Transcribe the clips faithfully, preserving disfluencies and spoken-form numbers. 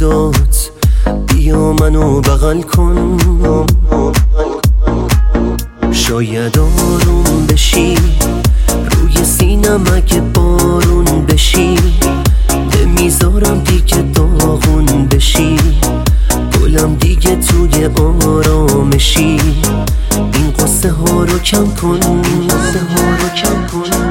صدات، بیا منو بغل کن، شاید آروم بشی، روی سینم اگه بارون بشی، نمیذارم دیگه داغون بشی، گلم دیگه توی آرامشی، این قصه ها رو کم کن، قصه ها رو کم کن،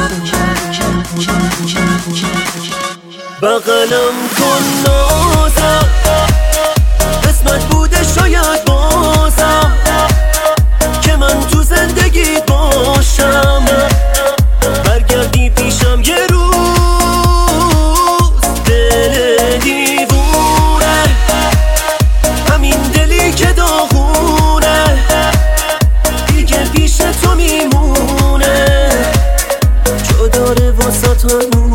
بغلم کن نازم، قسمت بوده شاید بازم که من تو زندگیت باشم، برگردی پیشم یه روز، دل دیوونه، همین دلی که داغونه، دیگه پیش تو میمونه، جا داره واسه هنوز.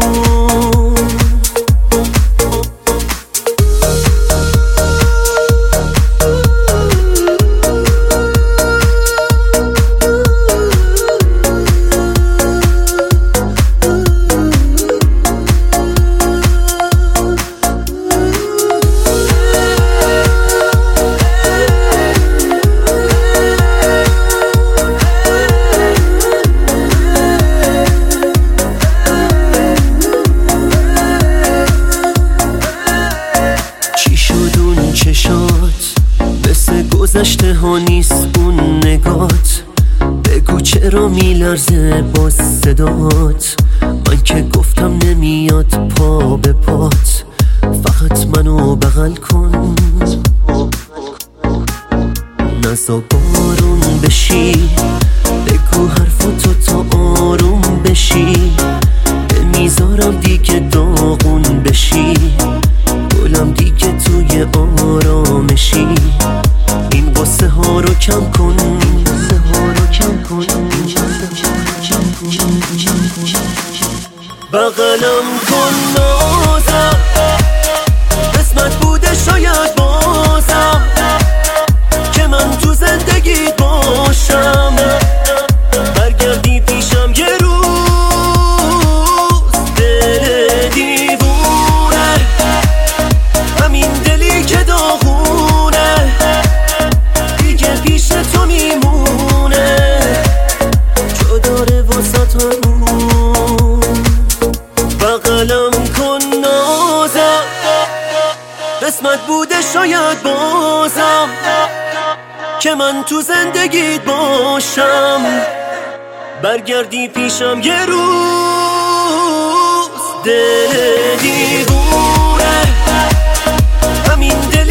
مثل گذشته ها نیست اون نگات، بگو چرا میلرزه با صدات، من که گفتم نمیاد پا به پات، فقط منو بغل کن، نزا بارون بشی، بگو حرفاتو تا آروم بشی، نمیذارم دیگه داغون بشی، گلم دیگه توی آرامشی، این قصه ها رو کم کن، قصه ها رو کم کن، بغلم کن نازم، قسمت بوده شاید بازم که من تو زندگیت باشم، برگردی پیشم یه روز، دل دیوونه، همین دلی که داغونه، دیگه پیش تو میمونه، جا داره واسه هنوز، بغلم کن نازم، قسمت بوده شاید بازم که من تو زندگیت باشم، برگردی پیشم یه روز، دل دیوونه، همین دل